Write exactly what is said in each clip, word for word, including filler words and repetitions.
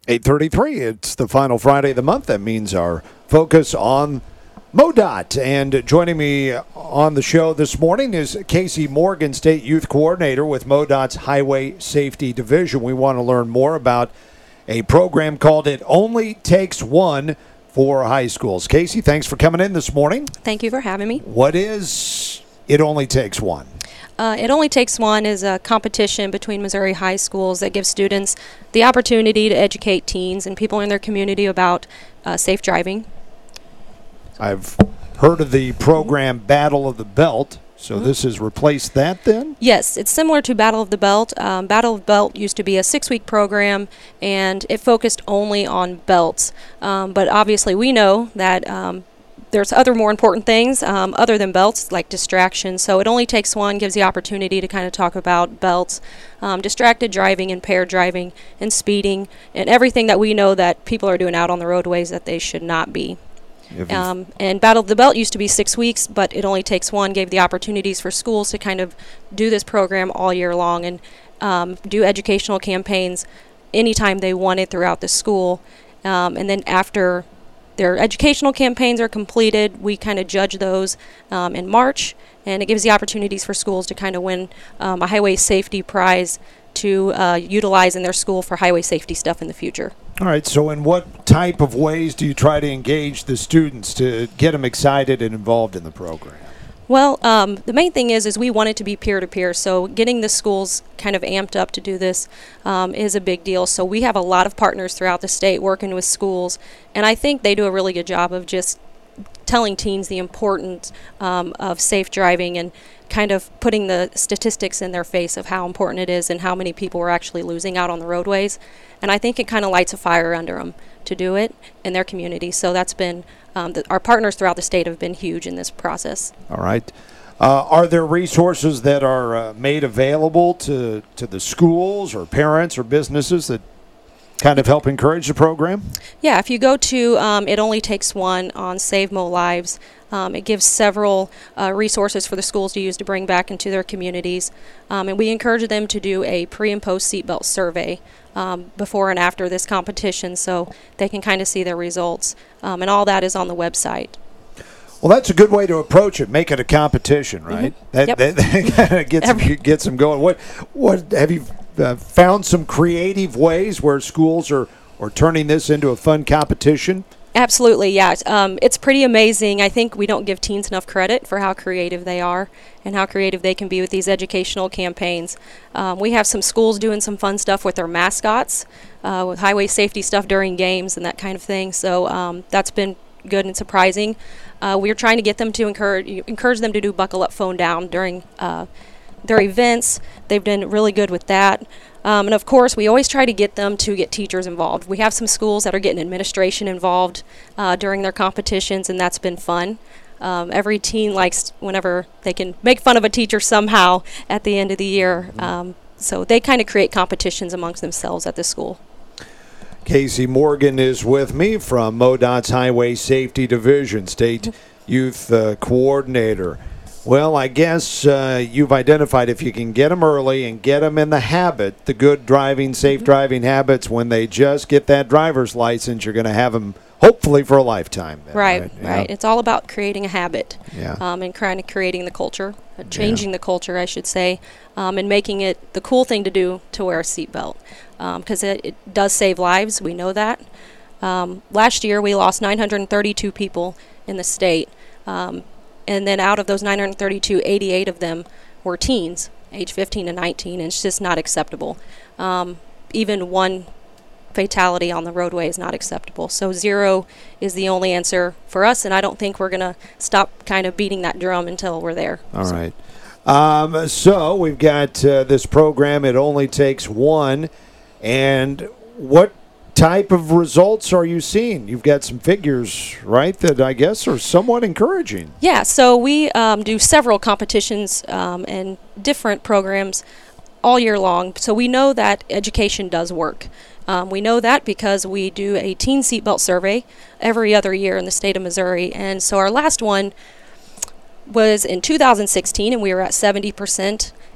eight thirty-three, it's the final Friday of the month. That means our focus on MoDOT. And joining me on the show this morning is Casey Morgan, State Youth Coordinator with MoDOT's Highway Safety Division. We want to learn more about a program called It Only Takes One for high schools. Casey, thanks for coming in this morning. Thank you for having me. What is It Only Takes One? Uh, It Only Takes One is a competition between Missouri high schools that gives students the opportunity to educate teens and people in their community about uh, safe driving. I've heard of the program Battle of the Belt, so mm-hmm. this has replaced that then? Yes, it's similar to Battle of the Belt. Um, Battle of the Belt used to be a six-week program, and it focused only on belts. Um, but obviously we know that um, there's other more important things um, other than belts, like distraction. So It Only Takes One gives the opportunity to kind of talk about belts, um, distracted driving, impaired driving, and speeding, and everything that we know that people are doing out on the roadways that they should not be. Um, and Battle of the Belt used to be six weeks, but It Only Takes One gave the opportunities for schools to kind of do this program all year long and um, do educational campaigns anytime they wanted throughout the school. Um, and then after their educational campaigns are completed, we kind of judge those um, in March, and it gives the opportunities for schools to kind of win um, a highway safety prize to uh, utilize in their school for highway safety stuff in the future. All right, so in what type of ways do you try to engage the students to get them excited and involved in the program? Well, um, the main thing is is we want it to be peer-to-peer, so getting the schools kind of amped up to do this um, is a big deal. So we have a lot of partners throughout the state working with schools, and I think they do a really good job of just telling teens the importance um, of safe driving and kind of putting the statistics in their face of how important it is and how many people are actually losing out on the roadways. And I think it kind of lights a fire under them to do it in their community. So that's been, um, the, our partners throughout the state have been huge in this process. All right. Uh, are there resources that are uh, made available to, to the schools or parents or businesses that kind of help encourage the program? Yeah, if you go to um, It Only Takes One on Save Mo Lives, um, it gives several uh, resources for the schools to use to bring back into their communities. Um, and we encourage them to do a pre and post seatbelt survey um, before and after this competition so they can kind of see their results. Um, and all that is on the website. Well, that's a good way to approach it. Make it a competition, right? Mm-hmm. That, yep. that, that kind of gets them, gets them going. What what have you uh, found some creative ways where schools are, are turning this into a fun competition? Absolutely, yeah. Um, it's pretty amazing. I think we don't give teens enough credit for how creative they are and how creative they can be with these educational campaigns. Um, we have some schools doing some fun stuff with their mascots, uh, with highway safety stuff during games and that kind of thing. So um, that's been good and surprising. Uh, we're trying to get them to encourage encourage them to do buckle up, phone down during uh, their events. They've done really good with that. Um, and of course, we always try to get them to get teachers involved. We have some schools that are getting administration involved uh, during their competitions, and that's been fun. Um, every teen likes whenever they can make fun of a teacher somehow at the end of the year. Um, so they kind of create competitions amongst themselves at the school. Casey Morgan is with me from MoDOT's Highway Safety Division, State Youth uh, Coordinator. Well, I guess uh, you've identified if you can get them early and get them in the habit, the good driving, safe mm-hmm. driving habits, when they just get that driver's license, you're going to have them hopefully for a lifetime. Then, right, right. right. Yeah. It's all about creating a habit yeah. um, and kind of creating the culture, uh, changing yeah. the culture, I should say, um, and making it the cool thing to do to wear a seatbelt because um, it, it does save lives. We know that. Um, last year, we lost nine hundred thirty-two people in the state. Um, And then out of those nine hundred thirty-two, eighty-eight of them were teens, age fifteen to nineteen, and it's just not acceptable. Um, even one fatality on the roadway is not acceptable. So zero is the only answer for us, and I don't think we're going to stop kind of beating that drum until we're there. All so. right. Um, so we've got uh, this program, It Only Takes One. And what type of results are you seeing? You've got some figures, right, that I guess are somewhat encouraging. Yeah, so we um, do several competitions um, and different programs all year long. So we know that education does work. Um, we know that because we do a teen seatbelt survey every other year in the state of Missouri. And so our last one was in two thousand sixteen, and we were at seventy percent.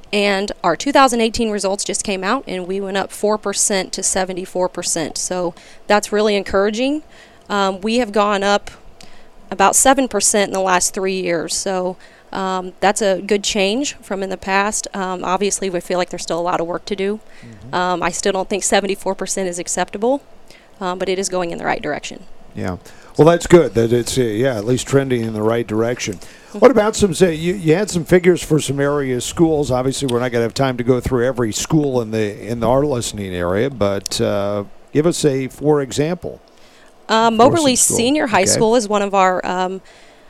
And our two thousand eighteen results just came out, and we went up four percent to seventy-four percent. So that's really encouraging. Um, we have gone up about seven percent in the last three years. So um, that's a good change from in the past. Um, obviously, we feel like there's still a lot of work to do. Mm-hmm. um, I still don't think seventy-four percent is acceptable, um, but it is going in the right direction. Yeah. Well, that's good that it's, uh, yeah, at least trending in the right direction. What about some, say, you, you had some figures for some area schools. Obviously, we're not going to have time to go through every school in the in our listening area, but uh, give us a, for example. Um, Moberly Senior High okay. School is one of our um,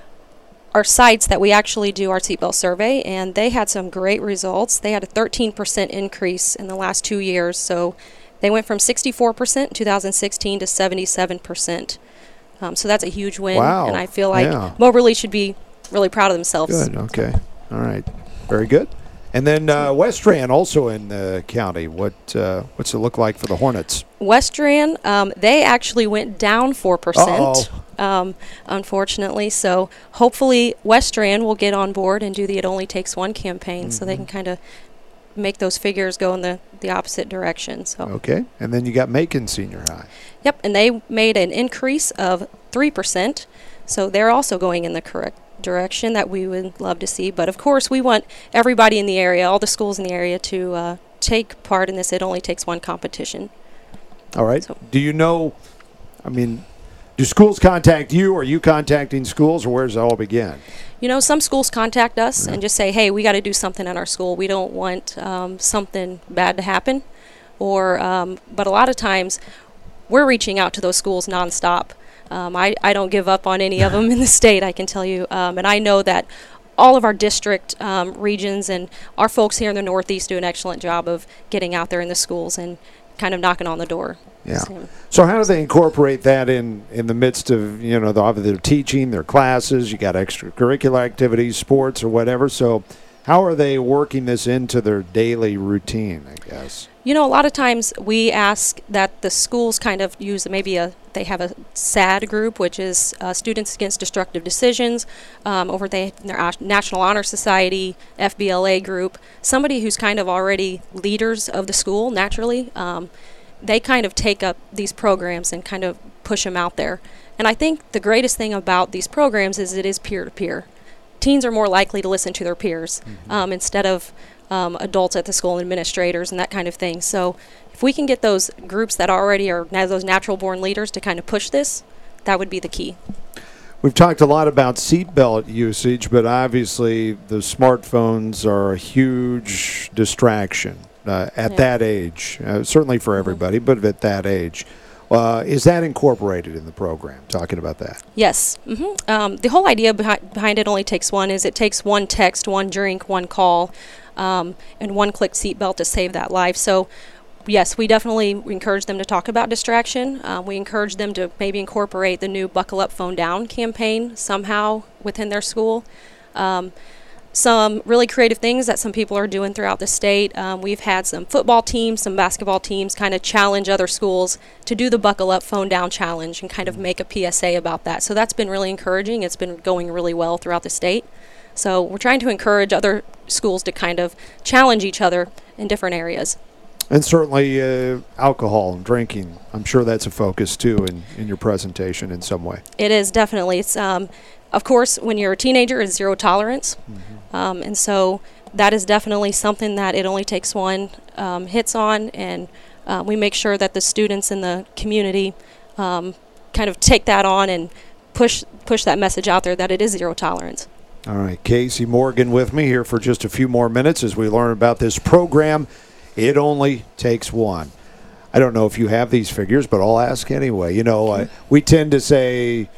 our sites that we actually do our seatbelt survey, and they had some great results. They had a thirteen percent increase in the last two years, so they went from sixty-four percent in two thousand sixteen to seventy-seven percent. Um, so that's a huge win, wow. and I feel like yeah. Moberly should be really proud of themselves. Good, okay. All right. Very good. And then uh, Westran, also in the county. What uh, what's it look like for the Hornets? Westran, um, they actually went down four percent, um, unfortunately. So hopefully Westran will get on board and do the It Only Takes One campaign, mm-hmm. so they can kind of make those figures go in the, the opposite direction. So okay. And then you got Macon Senior High. Yep, and they made an increase of three percent, so they're also going in the correct direction that we would love to see. But of course, we want everybody in the area, all the schools in the area, to uh, take part in this It Only Takes One competition. All right. So. Do you know, I mean, do schools contact you? Are you contacting schools, or where does it all begin? You know, some schools contact us yeah. and just say, hey, we got to do something in our school. We don't want um, something bad to happen. Or, um, but a lot of times, we're reaching out to those schools nonstop. Um, I, I don't give up on any of them in the state, I can tell you. Um, and I know that all of our district um, regions and our folks here in the Northeast do an excellent job of getting out there in the schools and kind of knocking on the door. Yeah. So, so how do they incorporate that in, in the midst of, you know, the, their teaching, their classes? You got extracurricular activities, sports, or whatever. So how are they working this into their daily routine, I guess? You know, a lot of times we ask that the schools kind of use maybe a, they have a S A D group, which is uh, Students Against Destructive Decisions, um, over they, their National Honor Society, F B L A group, somebody who's kind of already leaders of the school naturally. Um, they kind of take up these programs and kind of push them out there. And I think the greatest thing about these programs is it is peer-to-peer. Teens are more likely to listen to their peers mm-hmm. um, instead of Um, adults at the school, administrators, and that kind of thing. So if we can get those groups that already are now those natural-born leaders to kind of push this, that would be the key. We've talked a lot about seatbelt usage, but obviously the smartphones are a huge distraction uh, at yeah. that age, uh, certainly for everybody, mm-hmm. but at that age. Uh, is that incorporated in the program, talking about that? Yes. Mm-hmm. Um, the whole idea behind, behind It Only Takes One is it takes one text, one drink, one call, um, and one click seatbelt to save that life. So, yes, we definitely encourage them to talk about distraction. Uh, we encourage them to maybe incorporate the new Buckle Up, Phone Down campaign somehow within their school. Um, some really creative things that some people are doing throughout the state. Um, we've had some football teams, some basketball teams kind of challenge other schools to do the Buckle Up, Phone Down challenge and kind of make a P S A about that. So that's been really encouraging. It's been going really well throughout the state. So we're trying to encourage other schools to kind of challenge each other in different areas. And certainly uh, alcohol and drinking, I'm sure that's a focus too in, in your presentation in some way. It is, definitely. It's um, of course, when you're a teenager, it's zero tolerance. Mm-hmm. Um, and so that is definitely something that It Only Takes One um, hits on. And uh, we make sure that the students in the community um, kind of take that on and push push that message out there that it is zero tolerance. All right, Casey Morgan with me here for just a few more minutes as we learn about this program. It Only Takes One. I don't know if you have these figures, but I'll ask anyway. You know, uh, we tend to say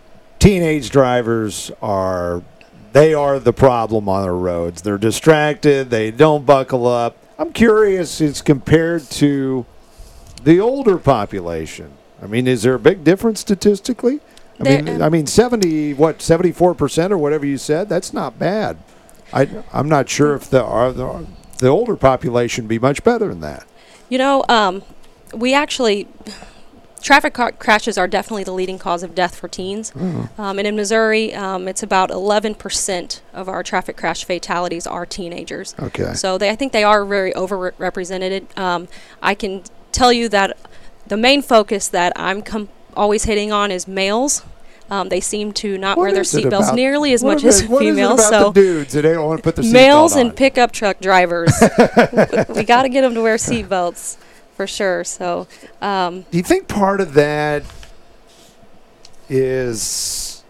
teenage drivers are, they are the problem on the roads. They're distracted. They don't buckle up. I'm curious, as compared to the older population. I mean, is there a big difference statistically? I there, mean, um, I mean, seventy, what, seventy-four percent or whatever you said? That's not bad. I, I'm not sure if the, are the the older population be much better than that. You know, um, we actually, traffic car- crashes are definitely the leading cause of death for teens. Mm. Um, and in Missouri, um, it's about eleven percent of our traffic crash fatalities are teenagers. Okay. So they, I think they are very overrepresented. Um, I can tell you that the main focus that I'm com- always hitting on is males. Um, they seem to not What wear their is it seatbelts about- nearly as what much is as it- what is it females. about So the dudes that they don't want to put the seatbelt males on? and pickup truck drivers, we got to get them to wear seatbelts for sure. So, um, Do you think part of that is,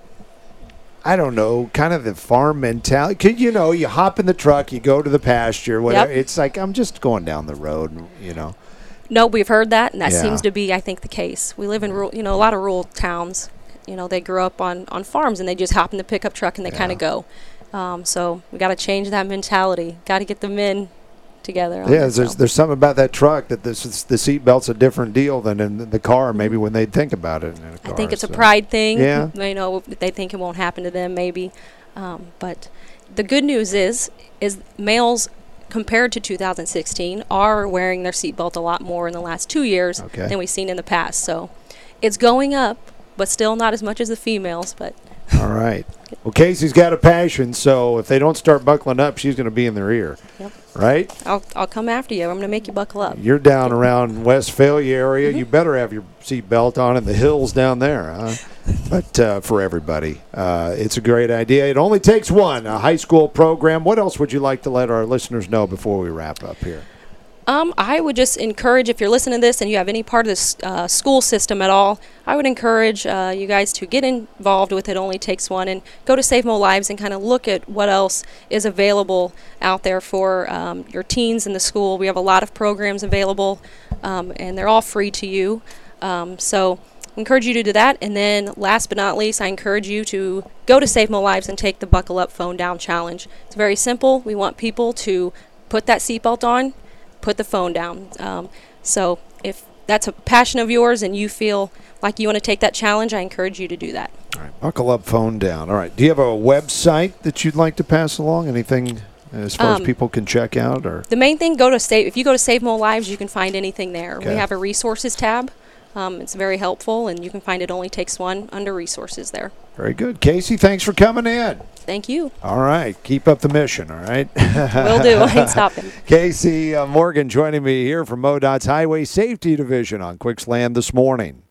I don't know, kind of the farm mentality? 'Cause, you know, you hop in the truck, you go to the pasture, whatever. Yep. It's like, I'm just going down the road, you know. no, we've heard that, and that Yeah. seems to be, I think, the case. We live in rural, you know, a lot of rural towns. You know, they grew up on, on farms, and they just hop in the pickup truck and they kind Yeah. of go. Um, so we got to change that mentality. Got to get the men together. on Yeah, it, there's so. there's something about that truck that this is, the seatbelt's a different deal than in the car, maybe when they think about it in a car. I think it's a so. pride thing. Yeah. You know, they think it won't happen to them maybe. Um, but the good news is, is males compared to two thousand sixteen are wearing their seatbelt a lot more in the last two years Okay. than we've seen in the past. So it's going up, but still not as much as the females. But All right. Well, Casey's got a passion, so if they don't start buckling up, she's going to be in their ear. Yep. Right? I'll I'll come after you. I'm going to make you buckle up. You're down around Westphalia area. You better have your seatbelt on in the hills down there. Huh? But uh, for everybody, uh, it's a great idea. It only takes one, a high school program. What else would you like to let our listeners know before we wrap up here? Um, I would just encourage, if you're listening to this and you have any part of this uh, school system at all, I would encourage uh, you guys to get involved with It Only Takes One and go to Save Mo Lives and kind of look at what else is available out there for um, your teens in the school. We have a lot of programs available, um, and they're all free to you. Um, so I encourage you to do that. And then last but not least, I encourage you to go to Save Mo Lives and take the Buckle Up Phone Down Challenge. It's very simple. We want people to put that seatbelt on, put the phone down. Um, so if that's a passion of yours and you feel like you want to take that challenge, I encourage you to do that. All right, buckle up, phone down. All right. Do you have a website that you'd like to pass along? Anything as far Um, as people can check out? Or The main thing, go to save. If you go to Save Mo Lives, you can find anything there. Okay. We have a resources tab. Um, it's very helpful, and you can find It Only Takes One under resources there. Very good. Casey, thanks for coming in. Thank you. All right. Keep up the mission, all right? Will do. I ain't stopping. Casey uh, Morgan joining me here from MoDOT's Highway Safety Division on Quicksland this morning.